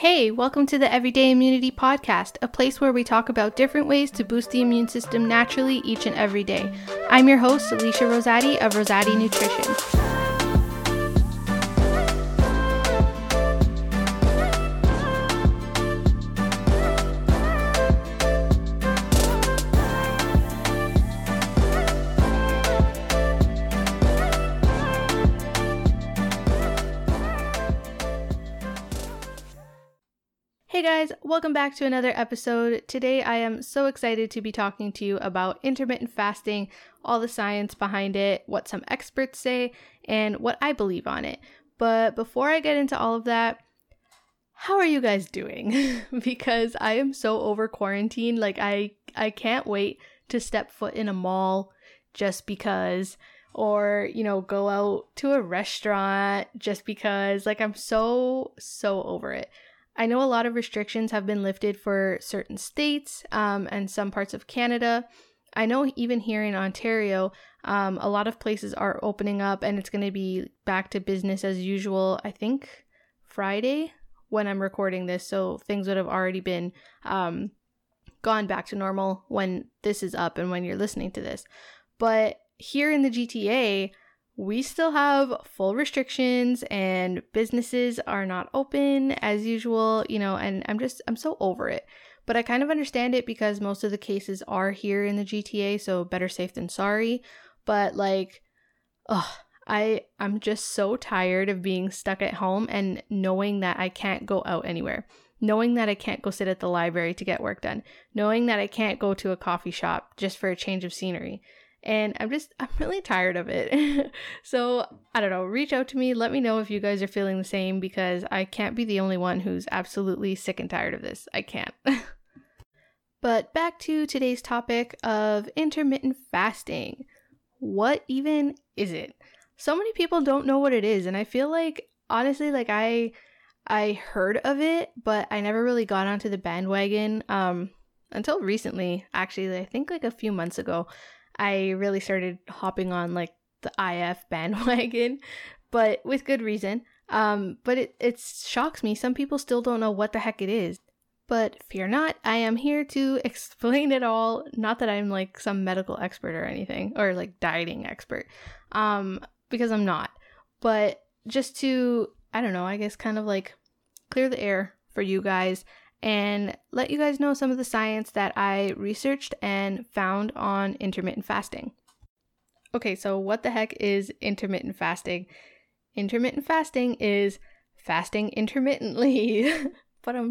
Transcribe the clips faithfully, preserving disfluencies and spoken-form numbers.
Hey, welcome to the Everyday Immunity Podcast, a place where we talk about different ways to boost the immune system naturally each and every day. I'm your host, Alicia Rosati of Rosati Nutrition. Hey guys, welcome back to another episode. Today I am so excited to be talking to you about intermittent fasting, all the science behind it, what some experts say, and what I believe on it. But before I get into all of that, how are you guys doing? Because I am so over quarantine, like I, I can't wait to step foot in a mall just because, or, you know, go out to a restaurant just because, like I'm so, so over it. I know a lot of restrictions have been lifted for certain states um, and some parts of Canada. I know even here in Ontario, um, a lot of places are opening up and it's going to be back to business as usual, I think Friday when I'm recording this. So things would have already been um, gone back to normal when this is up and when you're listening to this. But here in the G T A, we still have full restrictions and businesses are not open as usual, you know, and I'm just, I'm so over it. But I kind of understand it because most of the cases are here in the G T A, so better safe than sorry. But like, oh, I, I'm just so tired of being stuck at home and knowing that I can't go out anywhere. Knowing that I can't go sit at the library to get work done. Knowing that I can't go to a coffee shop just for a change of scenery. And I'm just, I'm really tired of it. So, I don't know, reach out to me. Let me know if you guys are feeling the same because I can't be the only one who's absolutely sick and tired of this. I can't. But back to today's topic of intermittent fasting. What even is it? So many people don't know what it is. And I feel like, honestly, like I, I heard of it, but I never really got onto the bandwagon um, until recently. Actually, I think like a few months ago. I really started hopping on like the I F bandwagon, but with good reason. Um, but it, it shocks me. Some people still don't know what the heck it is. But fear not, I am here to explain it all. Not that I'm like some medical expert or anything, or like dieting expert, um, because I'm not. But just to, I don't know, I guess kind of like clear the air for you guys and let you guys know some of the science that I researched and found on intermittent fasting. Okay, so what the heck is intermittent fasting? Intermittent fasting is fasting intermittently. But um,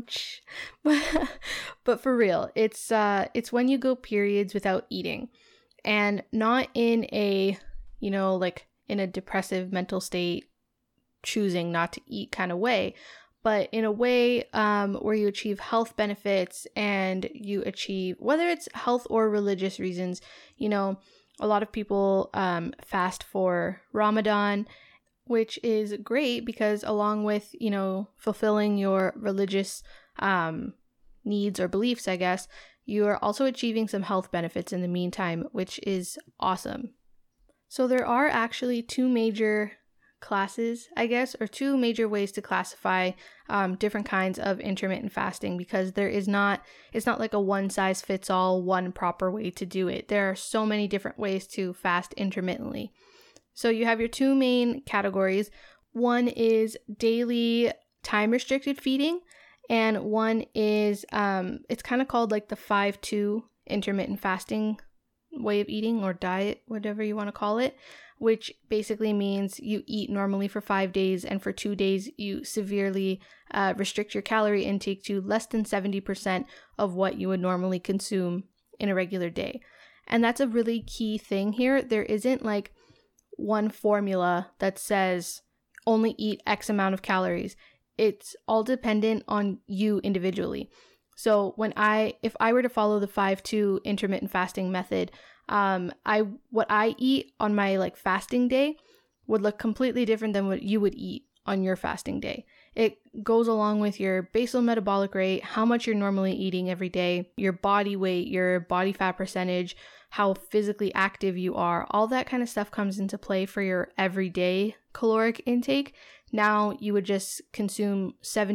but for real, it's uh, it's when you go periods without eating, and not in a, you know, like in a depressive mental state, choosing not to eat kind of way. But in a way um, where you achieve health benefits and you achieve, whether it's health or religious reasons, you know, a lot of people um, fast for Ramadan, which is great because along with, you know, fulfilling your religious um, needs or beliefs, I guess, you are also achieving some health benefits in the meantime, which is awesome. So there are actually two major classes, I guess, or two major ways to classify um, different kinds of intermittent fasting because there is not, it's not like a one size fits all, one proper way to do it. There are so many different ways to fast intermittently. So you have your two main categories. One is daily time restricted feeding, and one is, um, it's kind of called like the five two intermittent fasting way of eating or diet, whatever you want to call it, which basically means you eat normally for five days and for two days you severely uh, restrict your calorie intake to less than seventy percent of what you would normally consume in a regular day. And that's a really key thing here. There isn't like one formula that says only eat X amount of calories. It's all dependent on you individually. So when I, if I were to follow the five two intermittent fasting method, um, I, what I eat on my like fasting day would look completely different than what you would eat on your fasting day. It goes along with your basal metabolic rate, how much you're normally eating every day, your body weight, your body fat percentage, how physically active you are. All that kind of stuff comes into play for your everyday caloric intake. Now you would just consume seventy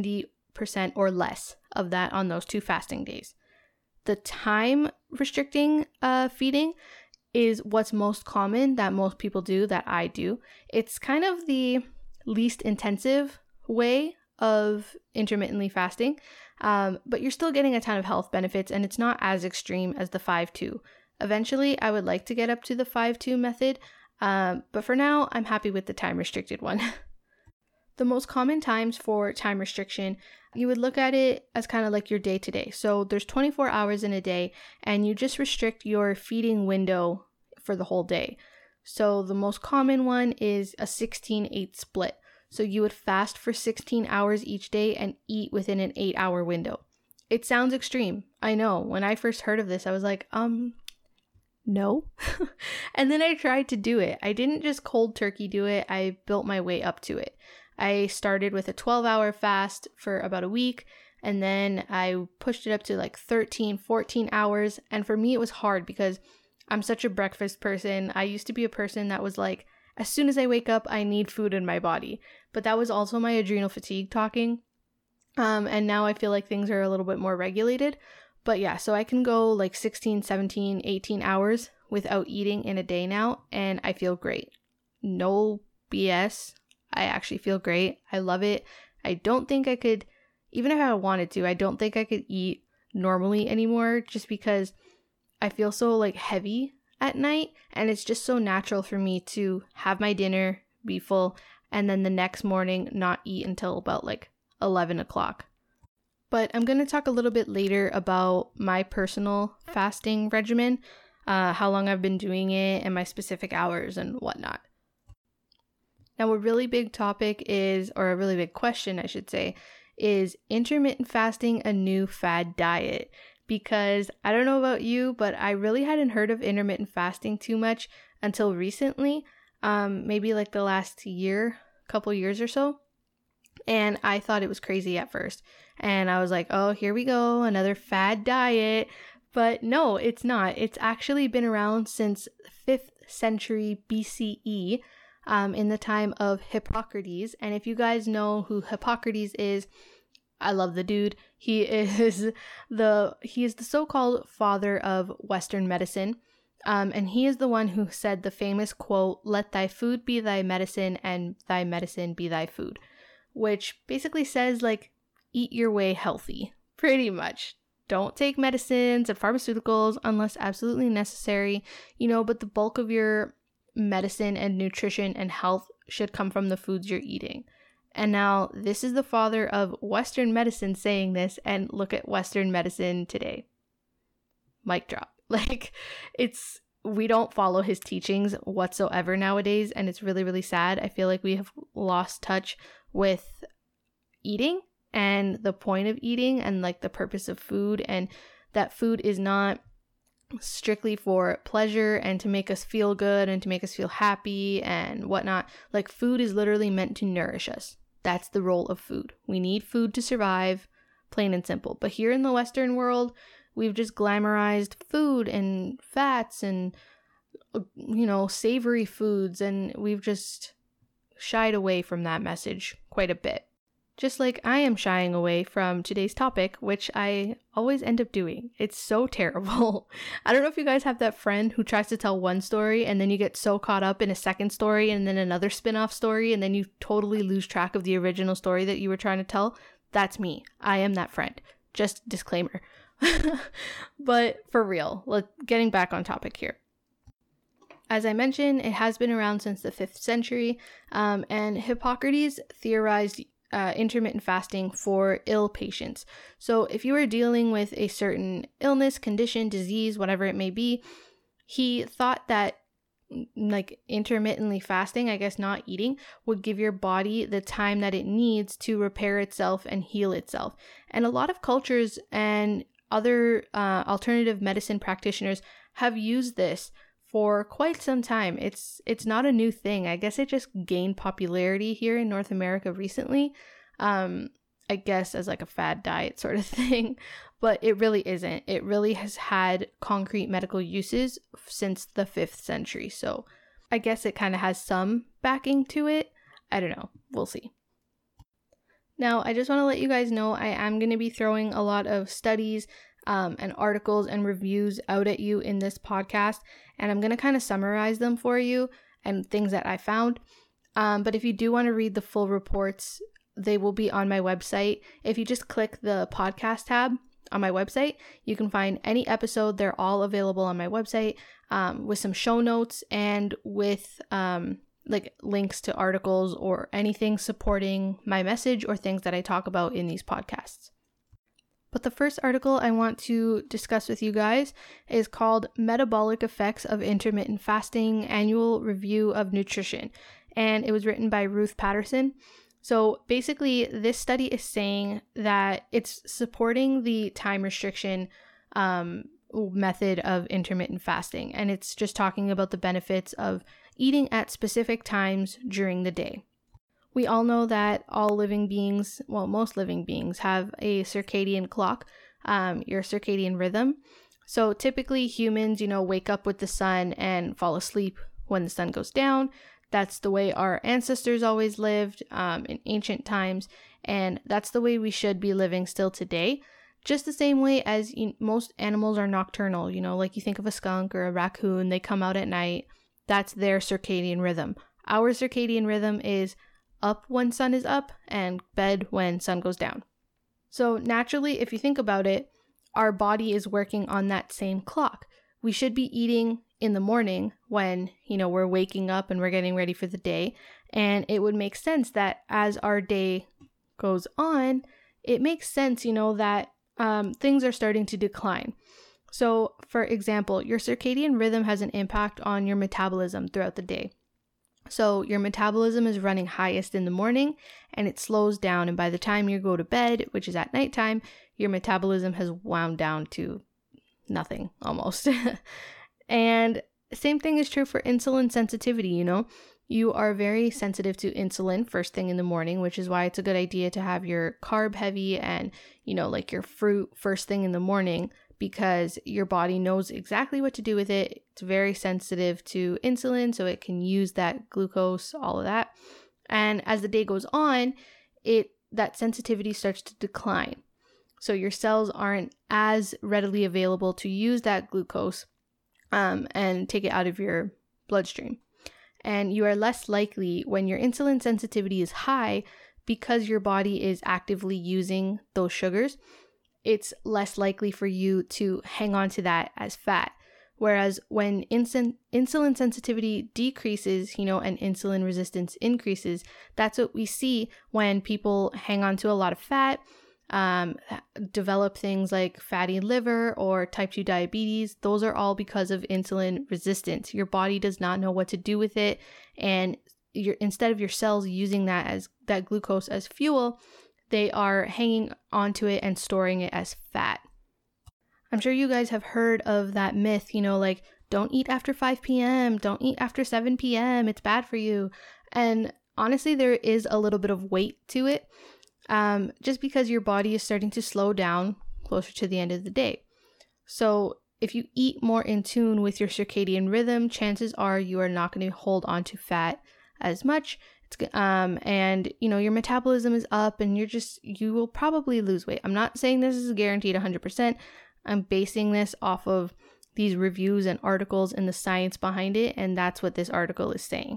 percent or less of that on those two fasting days. The time restricting uh, feeding is what's most common that most people do, that I do. It's kind of the least intensive way of intermittently fasting, um, but you're still getting a ton of health benefits, and it's not as extreme as the five two. Eventually, I would like to get up to the five two method, um, but for now, I'm happy with the time restricted one. The most common times for time restriction, you would look at it as kind of like your day to day. So there's twenty-four hours in a day, and you just restrict your feeding window for the whole day. So the most common one is a sixteen eight split. So you would fast for sixteen hours each day and eat within an eight hour window. It sounds extreme. I know. When I first heard of this, I was like, um, no. And then I tried to do it. I didn't just cold turkey do it. I built my way up to it. I started with a twelve hour fast for about a week, and then I pushed it up to like thirteen, fourteen hours. And for me, it was hard because I'm such a breakfast person. I used to be a person that was like, as soon as I wake up, I need food in my body. But that was also my adrenal fatigue talking. Um, and now I feel like things are a little bit more regulated. But yeah, so I can go like sixteen, seventeen, eighteen hours without eating in a day now, and I feel great. No B S. I actually feel great. I love it. I don't think I could, even if I wanted to, I don't think I could eat normally anymore, just because I feel so like heavy at night, and it's just so natural for me to have my dinner, be full, and then the next morning not eat until about like eleven o'clock. But I'm going to talk a little bit later about my personal fasting regimen, uh, how long I've been doing it, and my specific hours and whatnot. Now, a really big topic is, or a really big question, I should say, is intermittent fasting a new fad diet? Because I don't know about you, but I really hadn't heard of intermittent fasting too much until recently, um, maybe like the last year, couple years or so. And I thought it was crazy at first. And I was like, oh, here we go, another fad diet. But no, it's not. It's actually been around since fifth century B C E, um, in the time of Hippocrates. And if you guys know who Hippocrates is, I love the dude. He is the he is the so-called father of Western medicine. Um, and he is the one who said the famous quote, "Let thy food be thy medicine and thy medicine be thy food," which basically says, like, eat your way healthy, pretty much. Don't take medicines and pharmaceuticals unless absolutely necessary, you know, but the bulk of your medicine and nutrition and health should come from the foods you're eating. And now this is the father of Western medicine saying this, and look at Western medicine today. Mic drop. Like, it's, we don't follow his teachings whatsoever nowadays, and it's really, really sad. I feel like we have lost touch with eating and the point of eating and like the purpose of food, and that food is not strictly for pleasure and to make us feel good and to make us feel happy and whatnot. Like, food is literally meant to nourish us. That's the role of food. We need food to survive, plain and simple. But here in the Western world, we've just glamorized food and fats and, you know, savory foods, and we've just shied away from that message quite a bit. Just like I am shying away from today's topic, which I always end up doing. It's so terrible. I don't know if you guys have that friend who tries to tell one story and then you get so caught up in a second story and then another spin-off story, and then you totally lose track of the original story that you were trying to tell. That's me. I am that friend. Just disclaimer. But for real, let, getting back on topic here. As I mentioned, it has been around since the fifth century, um, and Hippocrates theorized Uh, intermittent fasting for ill patients. So if you were dealing with a certain illness, condition, disease, whatever it may be, he thought that like intermittently fasting, I guess not eating, would give your body the time that it needs to repair itself and heal itself. And a lot of cultures and other uh, alternative medicine practitioners have used this for quite some time. It's it's not a new thing. I guess it just gained popularity here in North America recently. Um, I guess as like a fad diet sort of thing, but it really isn't. It really has had concrete medical uses since the fifth century. So I guess it kind of has some backing to it. I don't know. We'll see. Now, I just want to let you guys know I am going to be throwing a lot of studies um, and articles and reviews out at you in this podcast, and I'm going to kind of summarize them for you and things that I found. Um, but if you do want to read the full reports, they will be on my website. If you just click the podcast tab on my website, you can find any episode. They're all available on my website um, with some show notes and with um, like links to articles or anything supporting my message or things that I talk about in these podcasts. But the first article I want to discuss with you guys is called Metabolic Effects of Intermittent Fasting Annual Review of Nutrition. And it was written by Ruth Patterson. So basically, this study is saying that it's supporting the time restriction um, method of intermittent fasting. And it's just talking about the benefits of eating at specific times during the day. We all know that all living beings, well, most living beings have a circadian clock, um, your circadian rhythm. So typically humans, you know, wake up with the sun and fall asleep when the sun goes down. That's the way our ancestors always lived um, in ancient times, and that's the way we should be living still today. Just the same way as you, most animals are nocturnal, you know, like you think of a skunk or a raccoon, they come out at night. That's their circadian rhythm. Our circadian rhythm is up when sun is up and bed when sun goes down. So naturally, if you think about it, our body is working on that same clock. We should be eating in the morning when, you know, we're waking up and we're getting ready for the day. And it would make sense that as our day goes on, it makes sense, you know, that um, things are starting to decline. So for example, your circadian rhythm has an impact on your metabolism throughout the day. So your metabolism is running highest in the morning and it slows down. And by the time you go to bed, which is at nighttime, your metabolism has wound down to nothing almost. And same thing is true for insulin sensitivity, you know. You are very sensitive to insulin first thing in the morning, which is why it's a good idea to have your carb heavy and, you know, like your fruit first thing in the morning, because your body knows exactly what to do with it. It's very sensitive to insulin, so it can use that glucose, all of that. And as the day goes on, it that sensitivity starts to decline. So your cells aren't as readily available to use that glucose um, and take it out of your bloodstream. And you are less likely when your insulin sensitivity is high, because your body is actively using those sugars, it's less likely for you to hang on to that as fat. Whereas when insulin insulin sensitivity decreases, you know, and insulin resistance increases, that's what we see when people hang on to a lot of fat, um, develop things like fatty liver or type two diabetes. Those are all because of insulin resistance. Your body does not know what to do with it. And you're, instead of your cells using that as that glucose as fuel, they are hanging onto it and storing it as fat. I'm sure you guys have heard of that myth, you know, like don't eat after five p.m., don't eat after seven p.m., it's bad for you. And honestly, there is a little bit of weight to it, um, just because your body is starting to slow down closer to the end of the day. So if you eat more in tune with your circadian rhythm, chances are you are not going to hold on to fat as much. It's, um, and, you know, your metabolism is up and you're just, you will probably lose weight. I'm not saying this is guaranteed one hundred percent. I'm basing this off of these reviews and articles and the science behind it, and that's what this article is saying.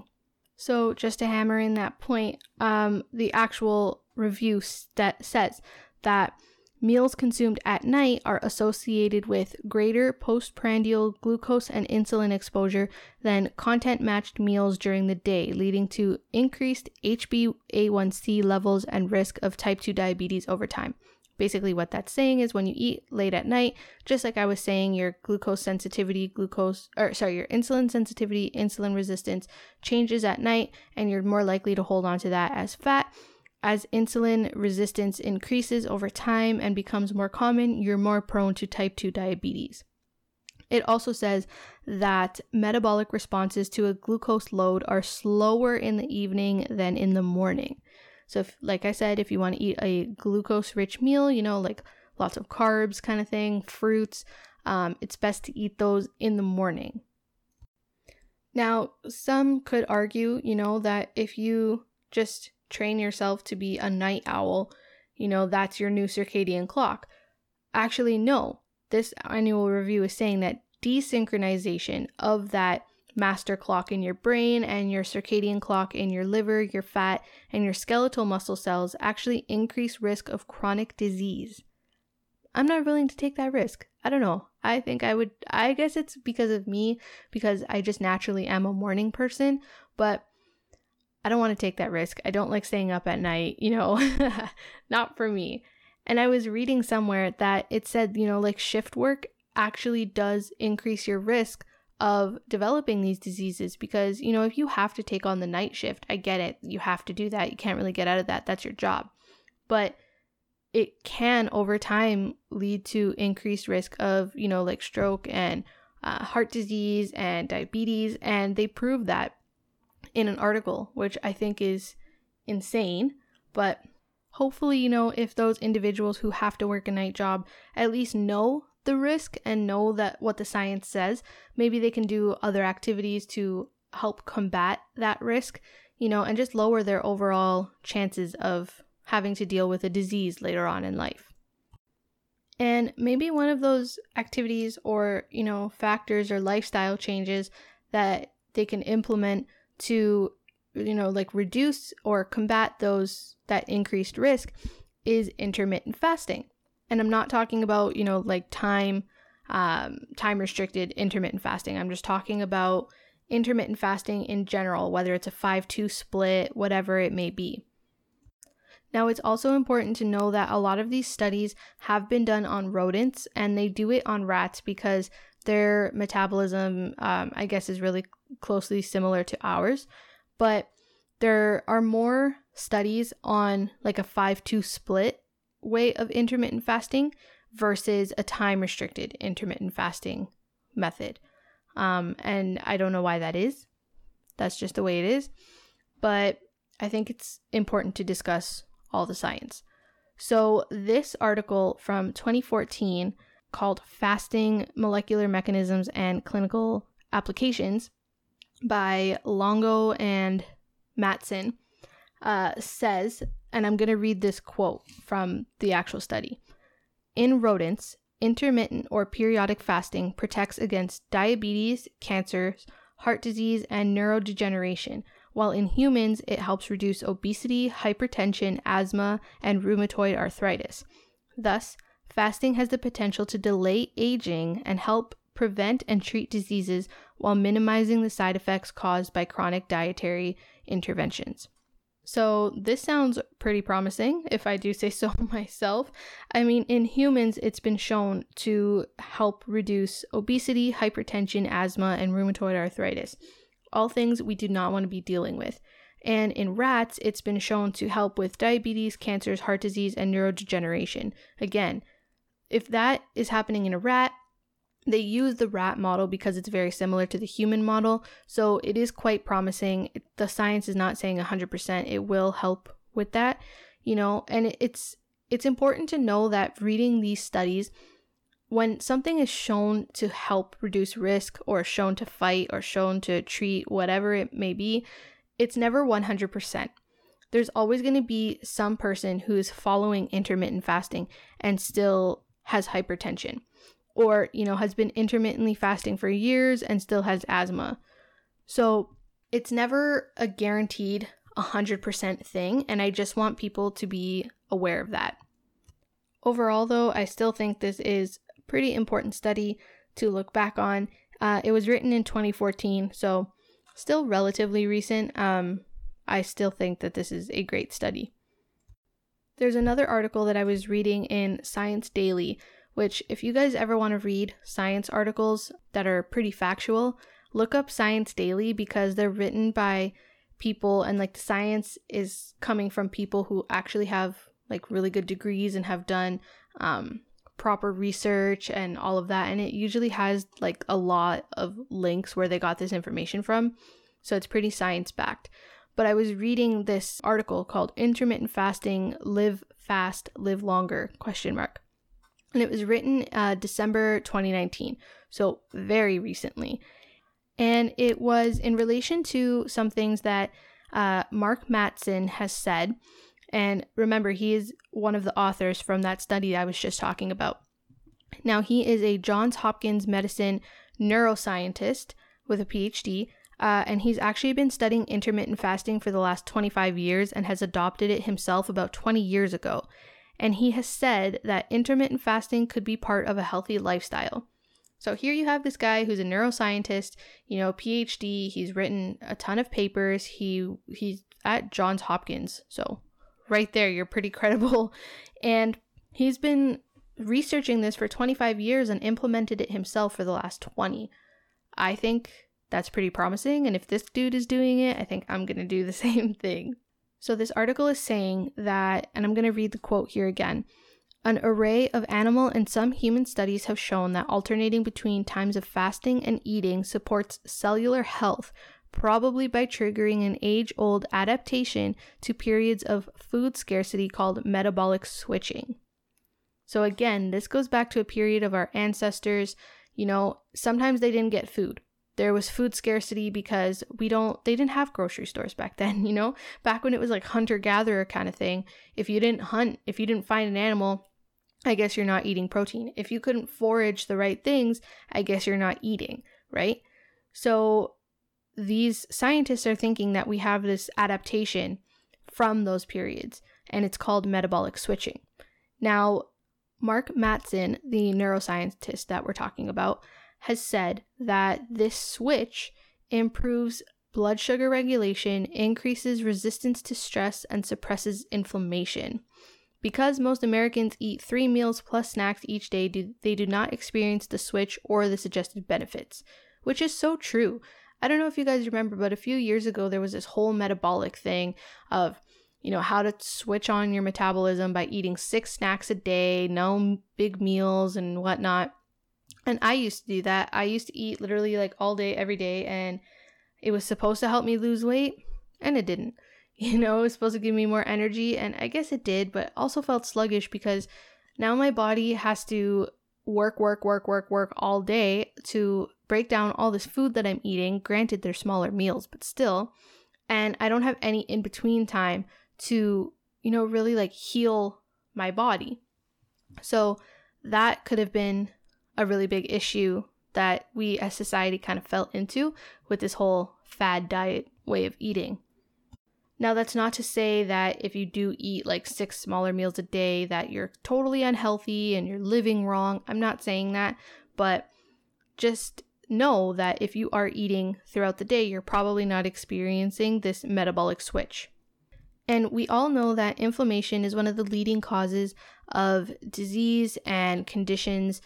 So just to hammer in that point, um, the actual review st- says that meals consumed at night are associated with greater postprandial glucose and insulin exposure than content-matched meals during the day, leading to increased H b A one c levels and risk of type two diabetes over time. Basically what that's saying is when you eat late at night, just like I was saying, your glucose sensitivity, glucose, or sorry, your insulin sensitivity, insulin resistance changes at night, and you're more likely to hold on to that as fat. As insulin resistance increases over time and becomes more common, you're more prone to type two diabetes. It also says that metabolic responses to a glucose load are slower in the evening than in the morning. So if, like I said, if you want to eat a glucose-rich meal, you know, like lots of carbs kind of thing, fruits, um, it's best to eat those in the morning. Now, some could argue, you know, that if you just train yourself to be a night owl, you know, that's your new circadian clock. Actually, no. This annual review is saying that desynchronization of that master clock in your brain and your circadian clock in your liver, your fat, and your skeletal muscle cells actually increase risk of chronic disease. I'm not willing to take that risk. I don't know. I think I would, I guess it's because of me, because I just naturally am a morning person, but I don't want to take that risk. I don't like staying up at night, you know, not for me. And I was reading somewhere that it said, you know, like shift work actually does increase your risk of developing these diseases because, you know, if you have to take on the night shift, I get it. You have to do that. You can't really get out of that. That's your job. But it can over time lead to increased risk of, you know, like stroke and uh, heart disease and diabetes. And they prove that in an article, which I think is insane. But hopefully, you know, if those individuals who have to work a night job at least know the risk and know that what the science says, maybe they can do other activities to help combat that risk, you know, and just lower their overall chances of having to deal with a disease later on in life. And maybe one of those activities or, you know, factors or lifestyle changes that they can implement to, you know, like reduce or combat those, that increased risk is intermittent fasting. And I'm not talking about, you know, like time, um, time restricted intermittent fasting. I'm just talking about intermittent fasting in general, whether it's a five two split, whatever it may be. Now, it's also important to know that a lot of these studies have been done on rodents, and they do it on rats because their metabolism, um, I guess, is really closely similar to ours. But there are more studies on like a five two split way of intermittent fasting versus a time restricted intermittent fasting method. Um, and I don't know why that is. That's just the way it is. But I think it's important to discuss all the science. So this article from twenty fourteen called Fasting Molecular Mechanisms and Clinical Applications by Longo and Matson uh, says, and I'm going to read this quote from the actual study. In rodents, intermittent or periodic fasting protects against diabetes, cancers, heart disease, and neurodegeneration, while in humans, it helps reduce obesity, hypertension, asthma, and rheumatoid arthritis. Thus, fasting has the potential to delay aging and help prevent and treat diseases while minimizing the side effects caused by chronic dietary interventions. So this sounds pretty promising, if I do say so myself. I mean, in humans, it's been shown to help reduce obesity, hypertension, asthma, and rheumatoid arthritis, all things we do not want to be dealing with. And in rats, it's been shown to help with diabetes, cancers, heart disease, and neurodegeneration. Again, if that is happening in a rat, they use the rat model because it's very similar to the human model, so it is quite promising. The science is not saying one hundred percent it will help with that, you know, and it's it's important to know that reading these studies, when something is shown to help reduce risk or shown to fight or shown to treat whatever it may be, it's never one hundred percent. There's always going to be some person who is following intermittent fasting and still has hypertension, or, you know, has been intermittently fasting for years and still has asthma. So it's never a guaranteed one hundred percent thing, and I just want people to be aware of that. Overall, though, I still think this is a pretty important study to look back on. Uh, it was written in twenty fourteen, so still relatively recent. Um, I still think that this is a great study. There's another article that I was reading in Science Daily, which if you guys ever want to read science articles that are pretty factual, look up Science Daily because they're written by people and like the science is coming from people who actually have like really good degrees and have done um, proper research and all of that. And it usually has like a lot of links where they got this information from. So it's pretty science backed. But I was reading this article called Intermittent Fasting, Live Fast, Live Longer, question mark. And it was written uh, December twenty nineteen, so very recently. And it was in relation to some things that uh, Mark Mattson has said, and remember, he is one of the authors from that study I was just talking about. Now, he is a Johns Hopkins Medicine neuroscientist with a P H D, uh, and he's actually been studying intermittent fasting for the last twenty-five years and has adopted it himself about twenty years ago. And he has said that intermittent fasting could be part of a healthy lifestyle. So here you have this guy who's a neuroscientist, you know, P H D, he's written a ton of papers, he he's at Johns Hopkins, so right there, you're pretty credible. And he's been researching this for twenty-five years and implemented it himself for the last twenty. I think that's pretty promising, and if this dude is doing it, I think I'm going to do the same thing. So this article is saying that, and I'm going to read the quote here again, an array of animal and some human studies have shown that alternating between times of fasting and eating supports cellular health, probably by triggering an age-old adaptation to periods of food scarcity called metabolic switching. So again, this goes back to a period of our ancestors. You know, sometimes they didn't get food. There was food scarcity because we don't, they didn't have grocery stores back then, you know, back when it was like hunter-gatherer kind of thing. If you didn't hunt, if you didn't find an animal, I guess you're not eating protein. If you couldn't forage the right things, I guess you're not eating, right? So these scientists are thinking that we have this adaptation from those periods, and it's called metabolic switching. Now, Mark Mattson, the neuroscientist that we're talking about, has said that this switch improves blood sugar regulation, increases resistance to stress, and suppresses inflammation. Because most Americans eat three meals plus snacks each day, do, they do not experience the switch or the suggested benefits, which is so true. I don't know if you guys remember, but a few years ago, there was this whole metabolic thing of, you know, how to switch on your metabolism by eating six snacks a day, no big meals and whatnot. And I used to do that. I used to eat literally like all day, every day, and it was supposed to help me lose weight, and it didn't. You know, it was supposed to give me more energy, and I guess it did, but also felt sluggish because now my body has to work, work, work, work, work all day to break down all this food that I'm eating. Granted, they're smaller meals, but still. And I don't have any in-between time to, you know, really like heal my body. So that could have been a really big issue that we as society kind of fell into with this whole fad diet way of eating. Now, that's not to say that if you do eat like six smaller meals a day that you're totally unhealthy and you're living wrong. I'm not saying that, but just know that if you are eating throughout the day, you're probably not experiencing this metabolic switch. And we all know that inflammation is one of the leading causes of disease and conditions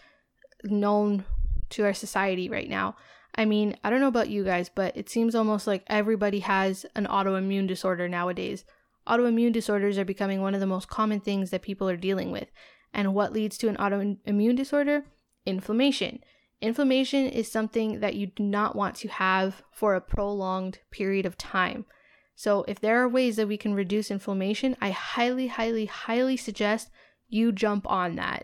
known to our society right now. I mean, I don't know about you guys, but it seems almost like everybody has an autoimmune disorder nowadays. Autoimmune disorders are becoming one of the most common things that people are dealing with. And what leads to an autoimmune disorder? Inflammation. Inflammation is something that you do not want to have for a prolonged period of time. So if there are ways that we can reduce inflammation, I highly, highly, highly suggest you jump on that.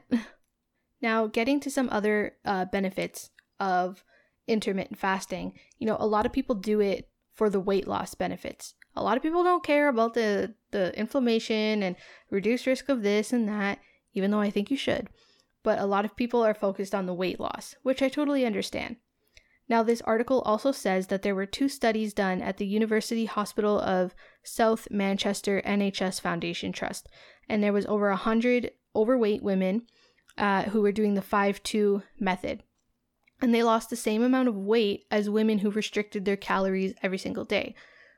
Now, getting to some other uh, benefits of intermittent fasting, you know, a lot of people do it for the weight loss benefits. A lot of people don't care about the, the inflammation and reduced risk of this and that, even though I think you should. But a lot of people are focused on the weight loss, which I totally understand. Now, this article also says that there were two studies done at the University Hospital of South Manchester N H S Foundation Trust, and there was over one hundred overweight women uh, who were doing the five two method. And they lost the same amount of weight as women who restricted their calories every single day.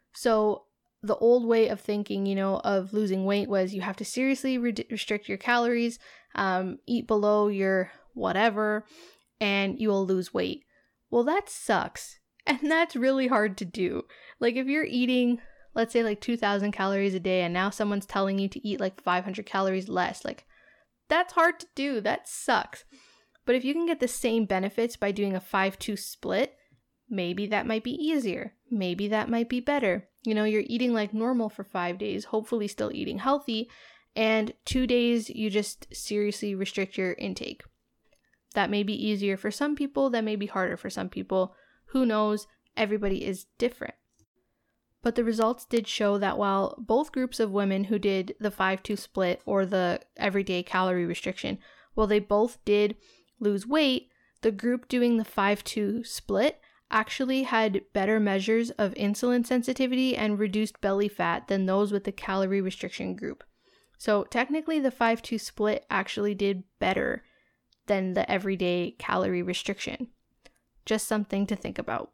So the old way of thinking, you know, of losing weight was you have to seriously re- restrict your calories, um, eat below your whatever, and you will lose weight. Well, that sucks. And that's really hard to do. Like if you're eating, let's say like two thousand calories a day, and now someone's telling you to eat like five hundred calories less, like that's hard to do. That sucks. But if you can get the same benefits by doing a five two split, maybe that might be easier. Maybe that might be better. You know, you're eating like normal for five days, hopefully still eating healthy, and two days you just seriously restrict your intake. That may be easier for some people, that may be harder for some people. Who knows? Everybody is different. But the results did show that while both groups of women who did the five two split or the everyday calorie restriction, while they both did lose weight, the group doing the five two split actually had better measures of insulin sensitivity and reduced belly fat than those with the calorie restriction group. So technically the five two split actually did better than the everyday calorie restriction. Just something to think about.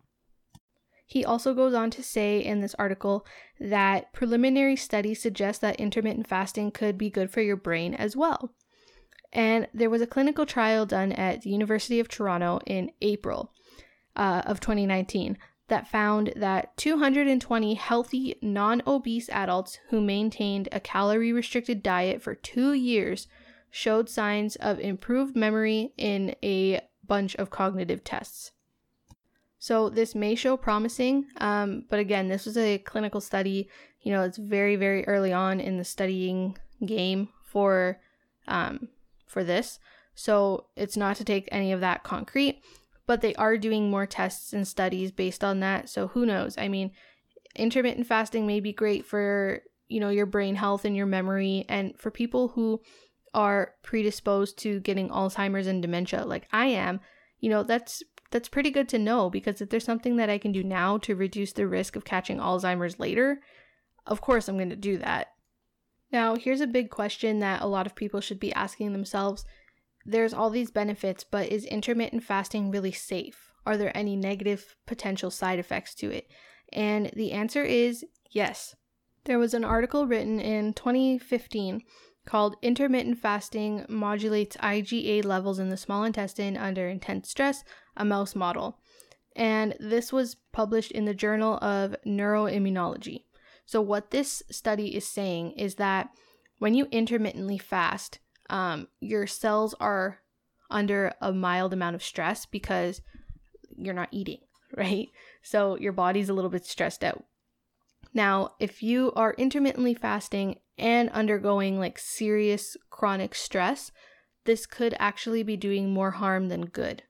He also goes on to say in this article that preliminary studies suggest that intermittent fasting could be good for your brain as well. And there was a clinical trial done at the University of Toronto in April uh, of twenty nineteen that found that two hundred twenty healthy, non-obese adults who maintained a calorie-restricted diet for two years showed signs of improved memory in a bunch of cognitive tests. So this may show promising, um, but again, this was a clinical study. You know, it's very, very early on in the studying game for um, for this. So it's not to take any of that concrete, but they are doing more tests and studies based on that. So who knows? I mean, intermittent fasting may be great for, you know, your brain health and your memory, and for people who are predisposed to getting Alzheimer's and dementia like I am, you know, that's that's pretty good to know, because if there's something that I can do now to reduce the risk of catching Alzheimer's later, of course I'm going to do that. Now, here's a big question that a lot of people should be asking themselves. There's all these benefits, but is intermittent fasting really safe? Are there any negative potential side effects to it? And the answer is yes. There was an article written in twenty fifteen called Intermittent Fasting Modulates I G A Levels in the Small Intestine Under Intense Stress, a Mouse Model. And this was published in the Journal of Neuroimmunology. So what this study is saying is that when you intermittently fast, um, your cells are under a mild amount of stress because you're not eating, right? So your body's a little bit stressed out. Now, if you are intermittently fasting and undergoing like serious chronic stress, this could actually be doing more harm than good.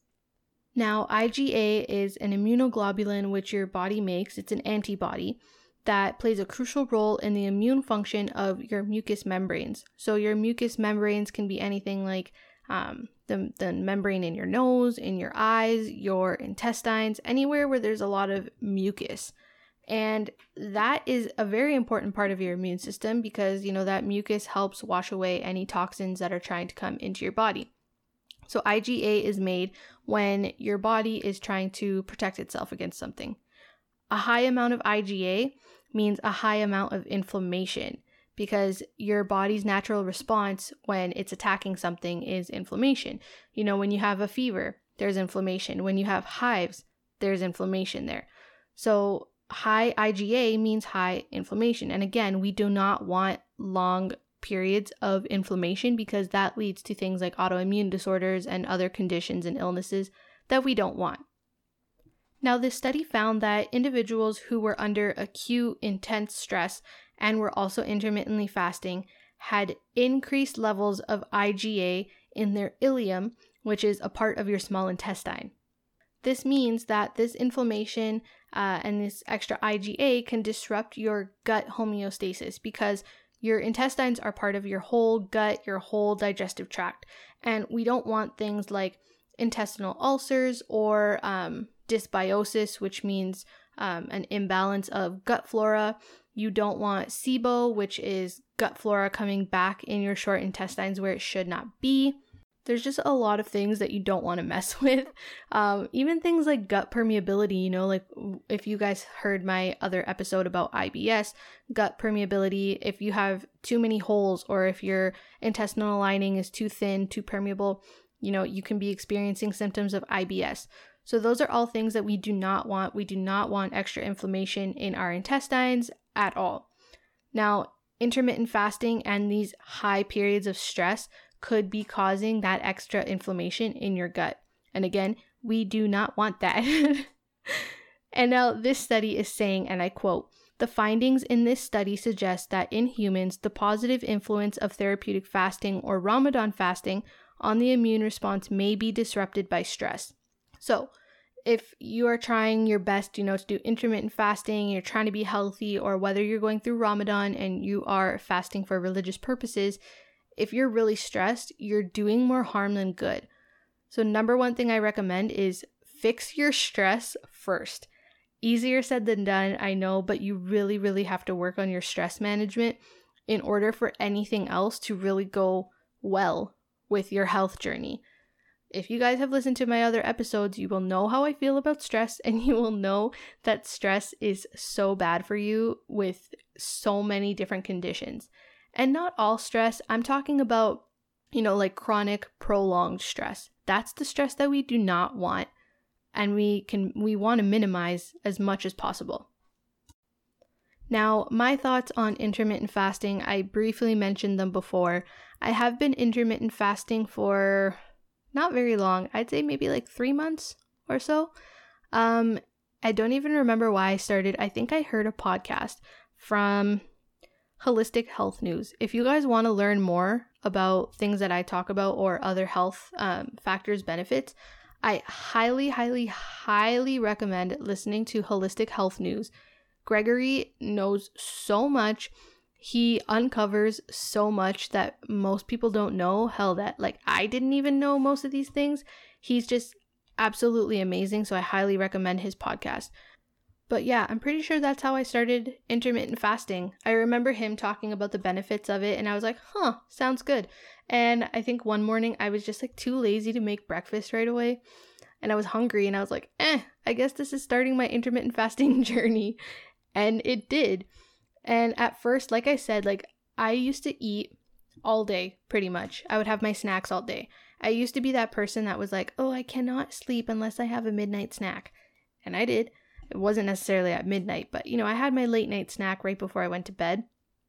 Now, I G A is an immunoglobulin which your body makes. It's an antibody that plays a crucial role in the immune function of your mucous membranes. So your mucous membranes can be anything like um, the, the membrane in your nose, in your eyes, your intestines, anywhere where there's a lot of mucus. And that is a very important part of your immune system because, you know, that mucus helps wash away any toxins that are trying to come into your body. So I G A is made when your body is trying to protect itself against something. A high amount of I G A means a high amount of inflammation because your body's natural response when it's attacking something is inflammation. You know, when you have a fever, there's inflammation. When you have hives, there's inflammation there. So high I G A means high inflammation. And again, we do not want long periods of inflammation because that leads to things like autoimmune disorders and other conditions and illnesses that we don't want. Now, this study found that individuals who were under acute intense stress and were also intermittently fasting had increased levels of I G A in their ileum, which is a part of your small intestine. This means that this inflammation uh, and this extra I G A can disrupt your gut homeostasis because your intestines are part of your whole gut, your whole digestive tract. And we don't want things like intestinal ulcers or um, dysbiosis, which means um, an imbalance of gut flora. You don't want S I B O, which is gut flora coming back in your short intestines where it should not be. There's just a lot of things that you don't want to mess with. Um, even things like gut permeability, you know, like if you guys heard my other episode about I B S, gut permeability, if you have too many holes or if your intestinal lining is too thin, too permeable, you know, you can be experiencing symptoms of I B S. So those are all things that we do not want. We do not want extra inflammation in our intestines at all. Now, intermittent fasting and these high periods of stress could be causing that extra inflammation in your gut. And again, we do not want that. And now this study is saying, and I quote, "The findings in this study suggest that in humans, the positive influence of therapeutic fasting or Ramadan fasting on the immune response may be disrupted by stress." So if you are trying your best, you know, to do intermittent fasting, you're trying to be healthy, or whether you're going through Ramadan and you are fasting for religious purposes, if you're really stressed, you're doing more harm than good. So number one thing I recommend is fix your stress first. Easier said than done, I know, but you really, really have to work on your stress management in order for anything else to really go well with your health journey. If you guys have listened to my other episodes, you will know how I feel about stress, and you will know that stress is so bad for you with so many different conditions. And not all stress, I'm talking about, you know, like chronic, prolonged stress. That's the stress that we do not want, and we can we want to minimize as much as possible. Now, my thoughts on intermittent fasting, I briefly mentioned them before. I have been intermittent fasting for not very long. I'd say maybe like three months or so. Um, I don't even remember why I started. I think I heard a podcast from Holistic Health News. If you guys want to learn more about things that I talk about or other health um, factors, benefits, I highly, highly, highly recommend listening to Holistic Health News. Gregory knows so much. He uncovers so much that most people don't know. Hell, that like I didn't even know most of these things. He's just absolutely amazing. So I highly recommend his podcast. But yeah, I'm pretty sure that's how I started intermittent fasting. I remember him talking about the benefits of it, and I was like, huh, sounds good. And I think one morning I was just like too lazy to make breakfast right away. And I was hungry, and I was like, eh, I guess this is starting my intermittent fasting journey. And it did. And at first, like I said, like I used to eat all day, pretty much. I would have my snacks all day. I used to be that person that was like, oh, I cannot sleep unless I have a midnight snack. And I did. It wasn't necessarily at midnight, but you know, I had my late night snack right before I went to bed.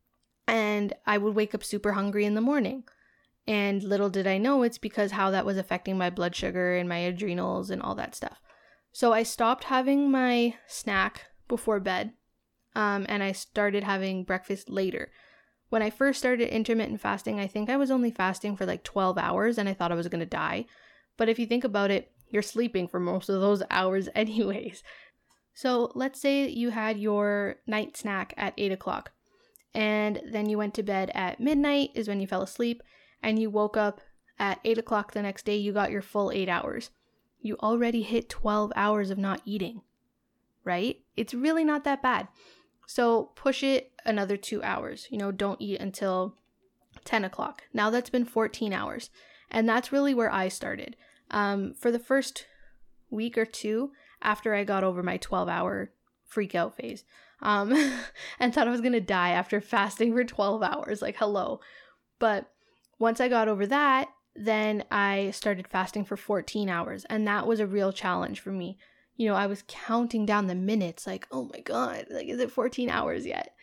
And I would wake up super hungry in the morning. And little did I know it's because how that was affecting my blood sugar and my adrenals and all that stuff. So I stopped having my snack before bed. Um, and I started having breakfast later. When I first started intermittent fasting, I think I was only fasting for like twelve hours, and I thought I was going to die. But if you think about it, you're sleeping for most of those hours anyways. So let's say you had your night snack at eight o'clock, and then you went to bed at midnight is when you fell asleep, and you woke up at eight o'clock the next day, you got your full eight hours. You already hit twelve hours of not eating, right? It's really not that bad. So push it another two hours, you know, don't eat until ten o'clock. Now that's been fourteen hours. And that's really where I started. Um, for the first week or two after I got over my twelve hour freak out phase, um, and thought I was going to die after fasting for twelve hours, like hello. But once I got over that, then I started fasting for fourteen hours. And that was a real challenge for me. You know, I was counting down the minutes like, oh my God, like, is it fourteen hours yet?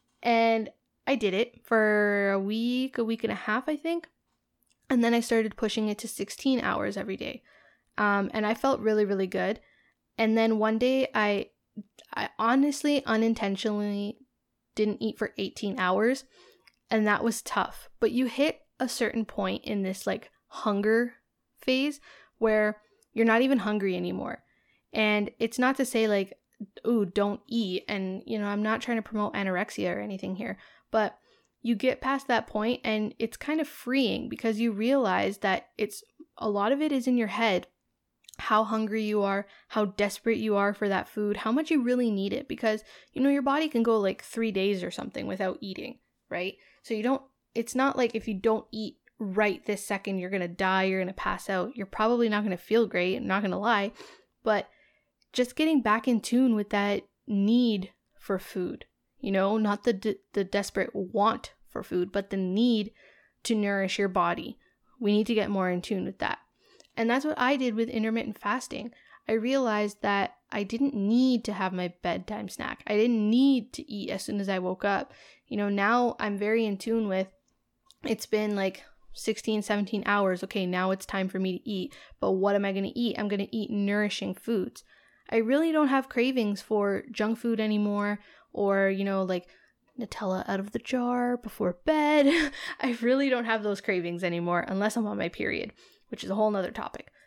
And I did it for a week, a week and a half, I think. And then I started pushing it to sixteen hours every day. Um, and I felt really, really good. And then one day I, I honestly, unintentionally didn't eat for eighteen hours. And that was tough. But you hit a certain point in this like hunger phase where you're not even hungry anymore. And it's not to say like, ooh, don't eat. And, you know, I'm not trying to promote anorexia or anything here, but you get past that point and it's kind of freeing because you realize that it's a lot of it is in your head, how hungry you are, how desperate you are for that food, how much you really need it, because, you know, your body can go like three days or something without eating, right? So you don't, it's not like if you don't eat right this second, you're going to die, you're going to pass out. You're probably not going to feel great, I'm not going to lie, but just getting back in tune with that need for food, you know, not the de- the desperate want for food, but the need to nourish your body. We need to get more in tune with that. And that's what I did with intermittent fasting. I realized that I didn't need to have my bedtime snack. I didn't need to eat as soon as I woke up. You know, now I'm very in tune with, it's been like sixteen, seventeen hours. Okay, now it's time for me to eat. But what am I going to eat? I'm going to eat nourishing foods. I really don't have cravings for junk food anymore, or, you know, like Nutella out of the jar before bed. I really don't have those cravings anymore unless I'm on my period, which is a whole nother topic.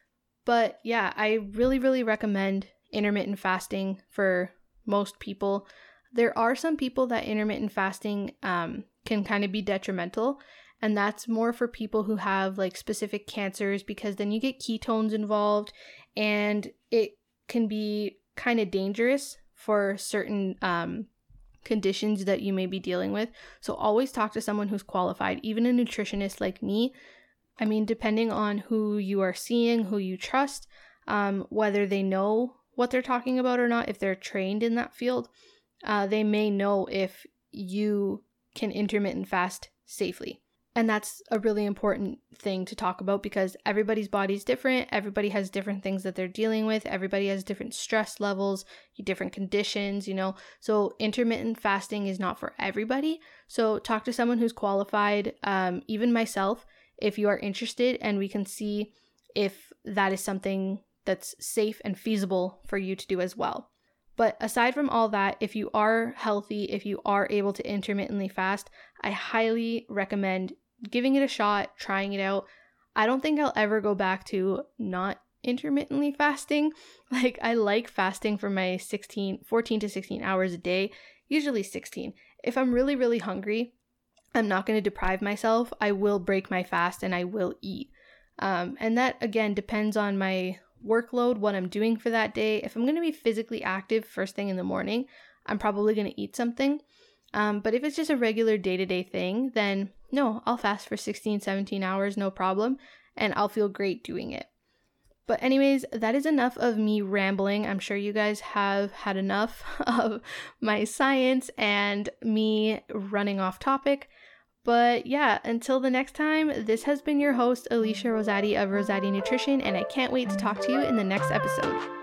But yeah, I really, really recommend intermittent fasting for most people. There are some people that intermittent fasting um, can kind of be detrimental, and that's more for people who have like specific cancers, because then you get ketones involved and it can be kind of dangerous for certain um, conditions that you may be dealing with. So always talk to someone who's qualified, even a nutritionist like me. I mean, depending on who you are seeing, who you trust, um, whether they know what they're talking about or not, if they're trained in that field, uh, they may know if you can intermittent fast safely. And that's a really important thing to talk about, because everybody's body is different. Everybody has different things that they're dealing with. Everybody has different stress levels, different conditions, you know. So intermittent fasting is not for everybody. So talk to someone who's qualified, um, even myself, if you are interested, and we can see if that is something that's safe and feasible for you to do as well. But aside from all that, if you are healthy, if you are able to intermittently fast, I highly recommend giving it a shot, trying it out. I don't think I'll ever go back to not intermittently fasting. Like, I like fasting for my sixteen, fourteen to sixteen hours a day, usually sixteen. If I'm really, really hungry, I'm not going to deprive myself. I will break my fast and I will eat. Um, and that, again, depends on my workload, what I'm doing for that day. If I'm going to be physically active first thing in the morning, I'm probably going to eat something. Um, but if it's just a regular day-to-day thing, then no, I'll fast for sixteen, seventeen hours, no problem, and I'll feel great doing it. But anyways, that is enough of me rambling. I'm sure you guys have had enough of my science and me running off topic. But yeah, until the next time, this has been your host, Alicia Rosati of Rosati Nutrition, and I can't wait to talk to you in the next episode.